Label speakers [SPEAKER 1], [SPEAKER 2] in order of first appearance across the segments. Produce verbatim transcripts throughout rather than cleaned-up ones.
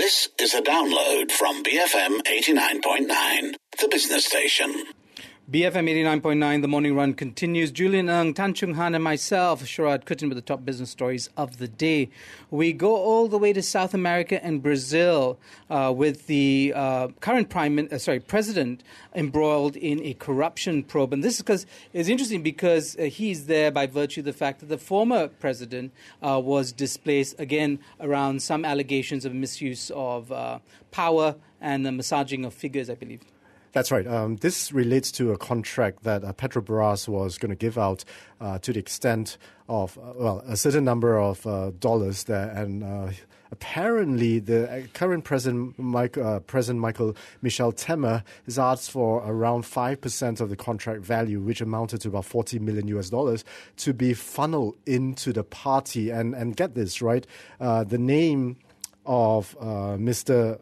[SPEAKER 1] This is a download from B F M eighty-nine point nine, the business station.
[SPEAKER 2] B F M eighty-nine point nine, the morning run continues. Julian Ng, Tan Chung Han and myself, Sharad Kutin with the top business stories of the day. We go all the way to South America and Brazil uh, with the uh, current prime, uh, sorry, president embroiled in a corruption probe. And this is because it's interesting because uh, he's there by virtue of the fact that the former president uh, was displaced, again, around some allegations of misuse of uh, power and the massaging of figures, I believe.
[SPEAKER 3] That's right. Um, this relates to a contract that uh, Petrobras was going to give out uh, to the extent of, uh, well, a certain number of uh, dollars there. And uh, apparently the current President, Mike, uh, President Michael Michel Temer has asked for around five percent of the contract value, which amounted to about forty million U S dollars, to be funneled into the party. And, and get this, right? Uh, the name of uh, Mister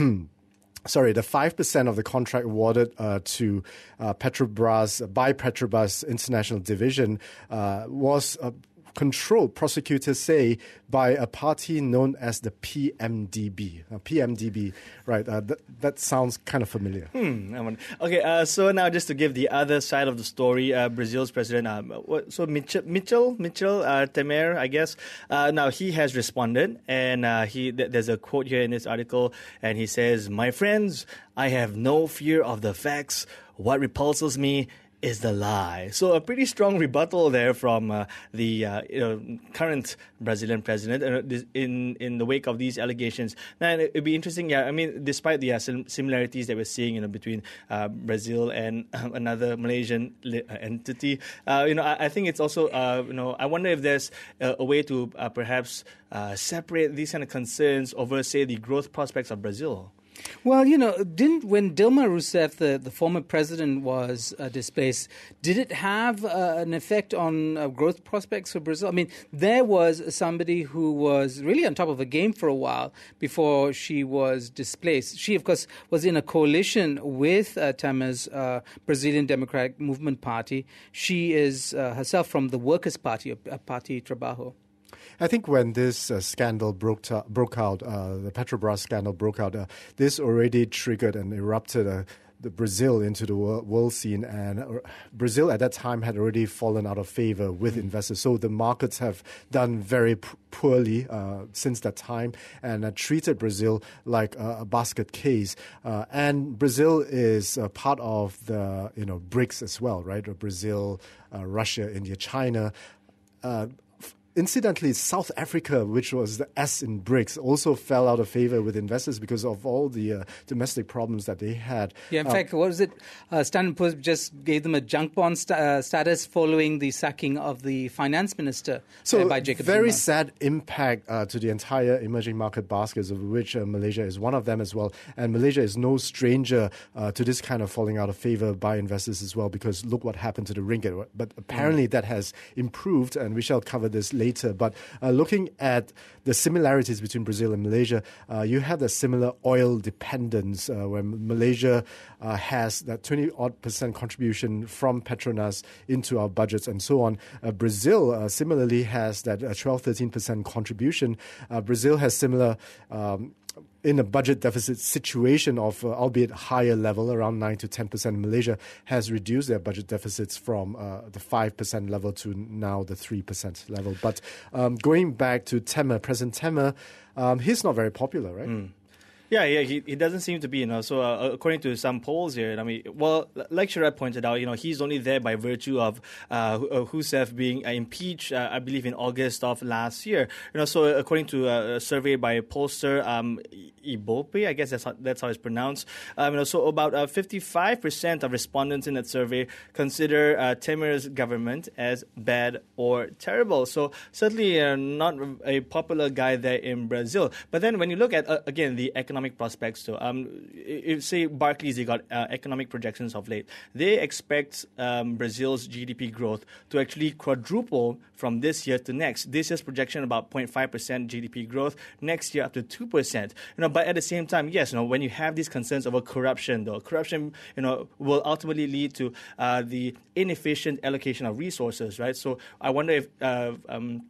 [SPEAKER 3] Sorry, the five percent of the contract awarded uh, to uh, Petrobras by Petrobras International Division uh, was uh, controlled, prosecutors say, by a party known as the P M D B. Uh, P M D B, right, uh, th- that sounds kind of familiar.
[SPEAKER 4] Hmm. Okay, uh, so now just to give the other side of the story, uh, Brazil's president, um, what, so Mitchell, Mitchell, Mitchell uh, Temer, I guess, uh, now he has responded, and uh, he th- there's a quote here in this article, and he says, "My friends, I have no fear of the facts. What repulses me is the lie." So a pretty strong rebuttal there from uh, the uh, you know, current Brazilian president uh, in in the wake of these allegations. Now it'd be interesting. Yeah, I mean, despite the uh, similarities that we're seeing, you know, between uh, Brazil and uh, another Malaysian li- entity, uh, you know, I, I think it's also uh, you know, I wonder if there's a, a way to uh, perhaps uh, separate these kind of concerns over, say, the growth prospects of Brazil.
[SPEAKER 2] Well, you know, didn't when Dilma Rousseff, the, the former president, was uh, displaced, did it have uh, an effect on uh, growth prospects for Brazil? I mean, there was somebody who was really on top of the game for a while before she was displaced. She, of course, was in a coalition with uh, Temer's uh, Brazilian Democratic Movement Party. She is uh, herself from the Workers' Party, uh, Party Trabajo.
[SPEAKER 3] I think when this uh, scandal broke, to, broke out, uh, the Petrobras scandal broke out, uh, this already triggered and erupted uh, the Brazil into the world, world scene. And uh, Brazil at that time had already fallen out of favor with mm. investors. So the markets have done very p- poorly uh, since that time and uh, treated Brazil like a, a basket case. Uh, and Brazil is uh, part of the you know BRICS as well, right? Brazil, uh, Russia, India, China. Uh, Incidentally, South Africa, which was the S in BRICS, also fell out of favor with investors because of all the uh, domestic problems that they had.
[SPEAKER 2] Yeah, in
[SPEAKER 3] uh,
[SPEAKER 2] fact, what was it? Uh, Standard and Poor's just gave them a junk bond st- uh, status following the sacking of the finance minister
[SPEAKER 3] so
[SPEAKER 2] uh, by Jacob
[SPEAKER 3] very
[SPEAKER 2] Zuma.
[SPEAKER 3] sad impact uh, to the entire emerging market baskets, of which uh, Malaysia is one of them as well. And Malaysia is no stranger uh, to this kind of falling out of favor by investors as well, because look what happened to the ringgit. But apparently mm. that has improved, and we shall cover this later. Later. But uh, looking at the similarities between Brazil and Malaysia, uh, you have the similar oil dependence uh, where Malaysia uh, has that twenty-odd percent contribution from Petronas into our budgets and so on. Uh, Brazil uh, similarly has that uh, twelve, thirteen percent contribution. Uh, Brazil has similar um, in a budget deficit situation of, uh, albeit higher level, around nine to ten percent. Malaysia has reduced their budget deficits from uh, the five percent level to now the three percent level. But um, going back to Temer, President Temer, um, he's not very popular, right?
[SPEAKER 4] Mm. Yeah, yeah, he, he doesn't seem to be, you know, so uh, according to some polls here, I mean, well, like Sharad pointed out, you know, he's only there by virtue of uh, Rousseff being uh, impeached, uh, I believe, in August of last year. You know, so according to a survey by a pollster, um, Ibope, I guess that's how, that's how it's pronounced, um, you know, so about uh, fifty-five percent of respondents in that survey consider uh, Temer's government as bad or terrible. So certainly uh, not a popular guy there in Brazil. But then when you look at, uh, again, the economic Economic prospects too. Um, if say Barclays, they got uh, economic projections of late. They expect um, Brazil's G D P growth to actually quadruple from this year to next. This year's projection about zero point five percent G D P growth. Next year up to two percent. You know, but at the same time, yes, you know, when you have these concerns over corruption, though, corruption, you know, will ultimately lead to uh, the inefficient allocation of resources, right? So I wonder if uh, um,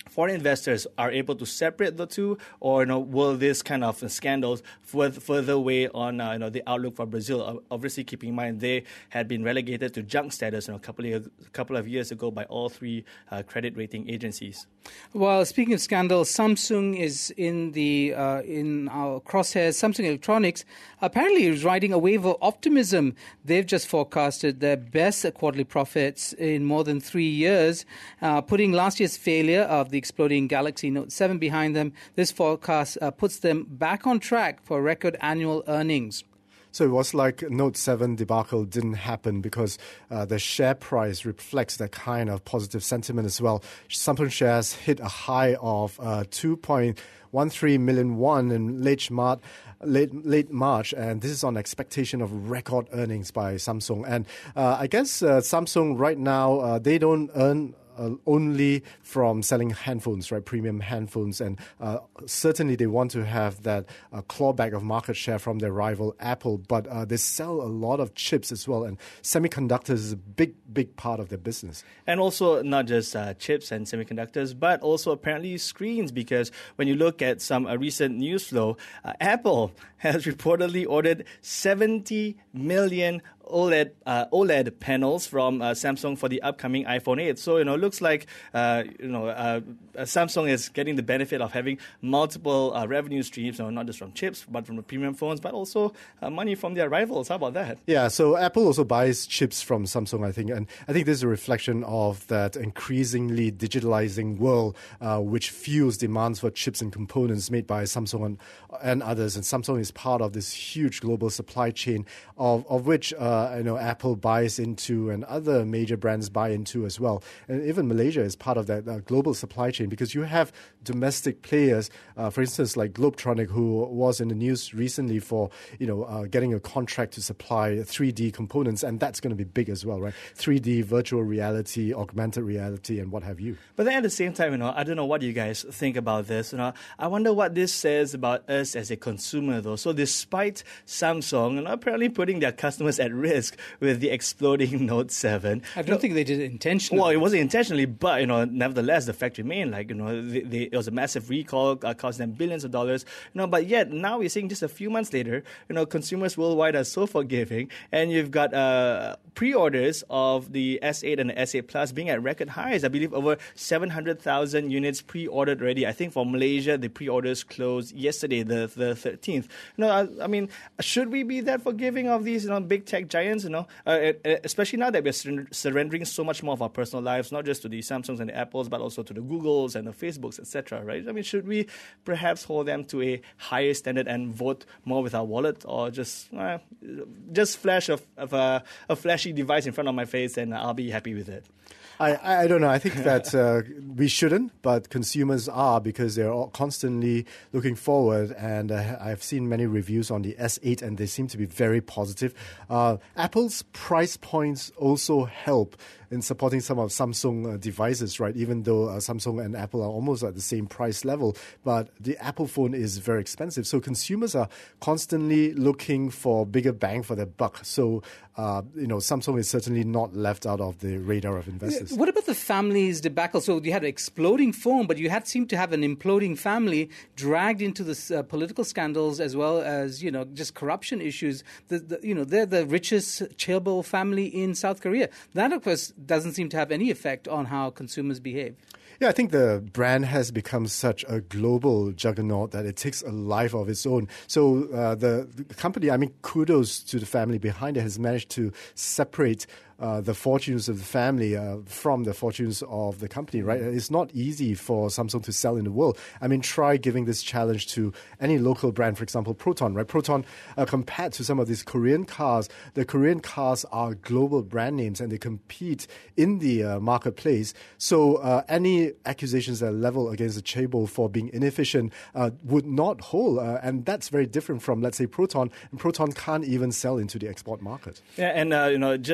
[SPEAKER 4] foreign investors are able to separate the two, or you know, will this kind of scandals further, further weigh on uh, you know, the outlook for Brazil? Obviously, keeping in mind they had been relegated to junk status you know, a couple of, a couple of years ago by all three uh, credit rating agencies.
[SPEAKER 2] Well, speaking of scandals, Samsung is in the uh, in our crosshairs. Samsung Electronics apparently is riding a wave of optimism. They've just forecasted their best quarterly profits in more than three years, uh, putting last year's failure of the exploding Galaxy Note seven behind them. This forecast uh, puts them back on track for record annual earnings.
[SPEAKER 3] So it was like Note seven debacle didn't happen because uh, the share price reflects that kind of positive sentiment as well. Samsung shares hit a high of uh, two point one three million won in late March. Late, late March, and this is on expectation of record earnings by Samsung. And uh, I guess uh, Samsung right now, uh, they don't earn Uh, only from selling handphones, right, premium handphones, and uh, certainly they want to have that uh, clawback of market share from their rival Apple, but uh, they sell a lot of chips as well, and semiconductors is a big, big part of their business.
[SPEAKER 4] And also not just uh, chips and semiconductors, but also apparently screens, because when you look at some uh, recent news flow, uh, Apple has reportedly ordered seventy million OLED uh, OLED panels from uh, Samsung for the upcoming iPhone eight. So, you know, it looks like, uh, you know, uh, Samsung is getting the benefit of having multiple uh, revenue streams, you know, not just from chips, but from the premium phones, but also uh, money from their rivals. How about that?
[SPEAKER 3] Yeah, so Apple also buys chips from Samsung, I think. And I think this is a reflection of that increasingly digitalizing world, uh, which fuels demands for chips and components made by Samsung and, and others. And Samsung is part of this huge global supply chain of, of which uh, Uh, you know, Apple buys into and other major brands buy into as well. And even Malaysia is part of that uh, global supply chain because you have domestic players, uh, for instance, like Globetronic, who was in the news recently for, you know, uh, getting a contract to supply three D components, and that's going to be big as well, right? three D, virtual reality, augmented reality, and what have you.
[SPEAKER 4] But then at the same time, you know, I don't know what you guys think about this. You know, I wonder what this says about us as a consumer, though. So despite Samsung, you know, apparently putting their customers at risk with the exploding Note seven.
[SPEAKER 2] I don't no, think they did it intentionally.
[SPEAKER 4] Well, it wasn't intentionally, but, you know, nevertheless, the fact remained. Like, you know, they, they, it was a massive recall, uh, cost them billions of dollars. You know, but yet, now we're seeing just a few months later, you know, consumers worldwide are so forgiving, and you've got uh, pre-orders of the S eight and the S eight Plus being at record highs. I believe over seven hundred thousand units pre-ordered already. I think for Malaysia, the pre-orders closed yesterday, the, the thirteenth. You know, I, I mean, should we be that forgiving of these, you know, big tech giants, you know, uh, especially now that we're sur- surrendering so much more of our personal lives, not just to the Samsungs and the Apples, but also to the Googles and the Facebooks, et cetera, right? I mean, should we perhaps hold them to a higher standard and vote more with our wallet, or just uh, just flash a, of a, a flashy device in front of my face and I'll be happy with it?
[SPEAKER 3] I, I don't know. I think that uh, we shouldn't, but consumers are, because they're all constantly looking forward. And uh, I've seen many reviews on the S eight, and they seem to be very positive. Uh, Apple's price points also help in supporting some of Samsung uh, devices, right? Even though uh, Samsung and Apple are almost at the same price level, but the Apple phone is very expensive. So consumers are constantly looking for bigger bang for their buck. So, uh, you know, Samsung is certainly not left out of the radar of investors.
[SPEAKER 2] What about the family's debacle? So you had an exploding phone, but you had seemed to have an imploding family dragged into the uh, political scandals as well as, you know, just corruption issues. The, the, you know, they're the richest chaebol family in South Korea. That, of course, doesn't seem to have any effect on how consumers behave.
[SPEAKER 3] Yeah, I think the brand has become such a global juggernaut that it takes a life of its own. So uh, the, the company, I mean, kudos to the family behind it, has managed to separate Uh, the fortunes of the family uh, from the fortunes of the company, right? It's not easy for Samsung to sell in the world. I mean, try giving this challenge to any local brand, for example, Proton, right? Proton, uh, compared to some of these Korean cars, the Korean cars are global brand names and they compete in the uh, marketplace. So uh, any accusations that level against the chaebol for being inefficient uh, would not hold. Uh, and that's very different from, let's say, Proton. And Proton can't even sell into the export market.
[SPEAKER 4] Yeah, and, uh, you know, just while recently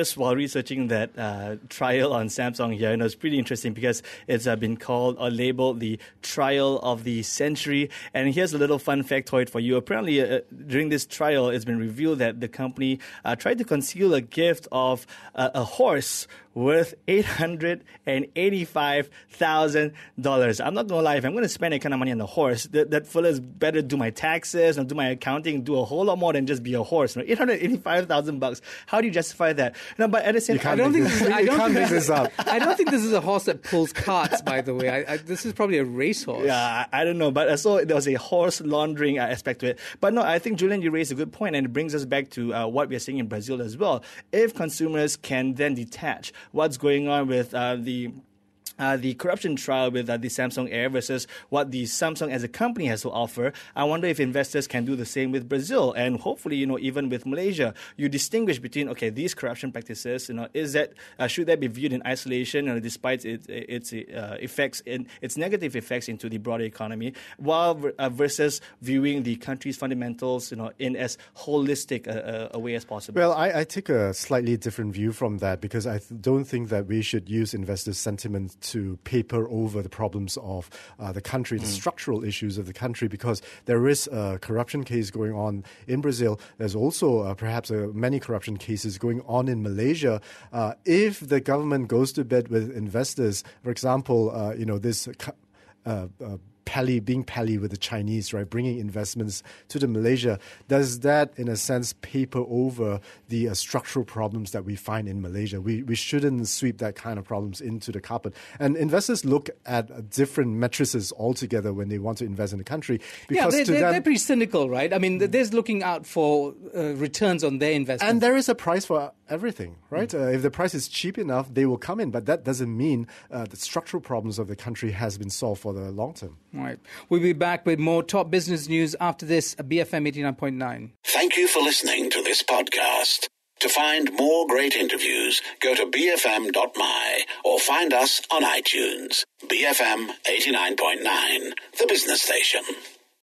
[SPEAKER 4] researching that uh, trial on Samsung here, and it was pretty interesting because it's uh, been called or labeled the trial of the century. And here's a little fun factoid for you. Apparently, uh, during this trial, it's been revealed that the company uh, tried to conceal a gift of uh, a horse worth eight hundred eighty-five thousand dollars. I'm not going to lie, if I'm going to spend that kind of money on a horse, that, that fella's better do my taxes and do my accounting, do a whole lot more than just be a horse. You know, eight hundred eighty-five thousand bucks. How do you justify that? No, but at the same time,
[SPEAKER 2] I don't think
[SPEAKER 3] this,
[SPEAKER 2] this is, I
[SPEAKER 3] you
[SPEAKER 2] don't
[SPEAKER 3] can't
[SPEAKER 2] think
[SPEAKER 3] make this up.
[SPEAKER 2] I don't think this is a horse that pulls carts, by the way. I, I, this is probably a racehorse.
[SPEAKER 4] Yeah, I, I don't know. But uh, so there was a horse laundering uh, aspect to it. But no, I think, Julian, you raised a good point, and it brings us back to uh, what we're seeing in Brazil as well. If consumers can then detach what's going on with uh, the Uh, the corruption trial with uh, the Samsung Air versus what the Samsung as a company has to offer, I wonder if investors can do the same with Brazil, and hopefully, you know, even with Malaysia. You distinguish between, okay, these corruption practices, you know, is that uh, should that be viewed in isolation, you know, despite its its uh, effects, in, its negative effects into the broader economy, while uh, versus viewing the country's fundamentals, you know, in as holistic a, a, a way as possible.
[SPEAKER 3] Well, I, I take a slightly different view from that because I th- don't think that we should use investors' sentiment to paper over the problems of uh, the country, the mm. structural issues of the country, because there is a corruption case going on in Brazil. There's also uh, perhaps uh, many corruption cases going on in Malaysia. Uh, if the government goes to bed with investors, for example, uh, you know, this uh, uh, pally, being pally with the Chinese, right, bringing investments to the Malaysia, does that, in a sense, paper over the uh, structural problems that we find in Malaysia? We we shouldn't sweep that kind of problems into the carpet. And investors look at uh, different matrices altogether when they want to invest in the country.
[SPEAKER 2] Because yeah, they, they're, them, they're pretty cynical, right? I mean, they're looking out for uh, returns on their investment.
[SPEAKER 3] And there is a price for everything, right? Mm. Uh, if the price is cheap enough, they will come in. But that doesn't mean uh, the structural problems of the country has been solved for the long term.
[SPEAKER 2] Right. We'll be back with more top business news after this at B F M eighty-nine point nine.
[SPEAKER 1] Thank you for listening to this podcast. To find more great interviews, go to b f m dot m y or find us on iTunes. B F M eighty-nine point nine, the business station.